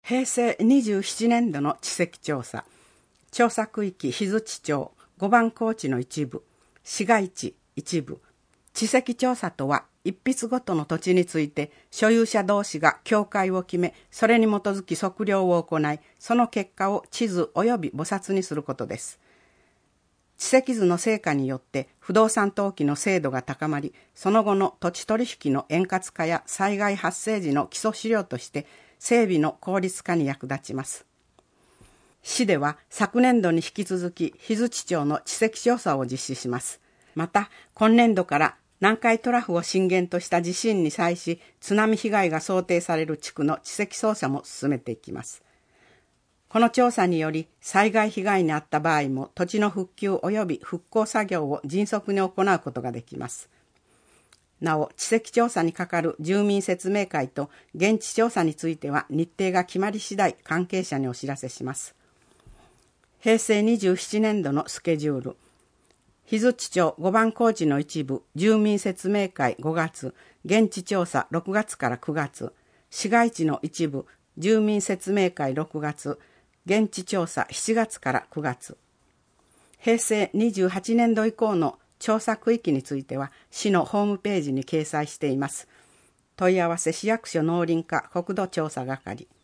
平成27年度の地籍調査、調査区域日津町5番高地の一部、市街地一部。地籍調査とは、一筆ごとの土地について所有者同士が境界を決め、それに基づき測量を行い、その結果を地図及び簿冊にすることです。地籍図の成果によって不動産登記の精度が高まり、その後の土地取引の円滑化や災害発生時の基礎資料として整備の効率化に役立ちます。市では昨年度に引き続き日津町の地籍調査を実施します。また今年度から南海トラフを震源とした地震に際し津波被害が想定される地区の地籍捜査も進めていきます。この調査により災害被害に遭った場合も土地の復旧及び復興作業を迅速に行うことができます。なお、地籍調査にかかる住民説明会と現地調査については日程が決まり次第関係者にお知らせします。平成27年度のスケジュール。日津町5番高地の一部、住民説明会5月、現地調査6月から9月、市街地の一部、住民説明会6月、現地調査7月から9月。平成28年度以降の調査区域については市のホームページに掲載しています。問い合わせ市役所農林課国土調査係。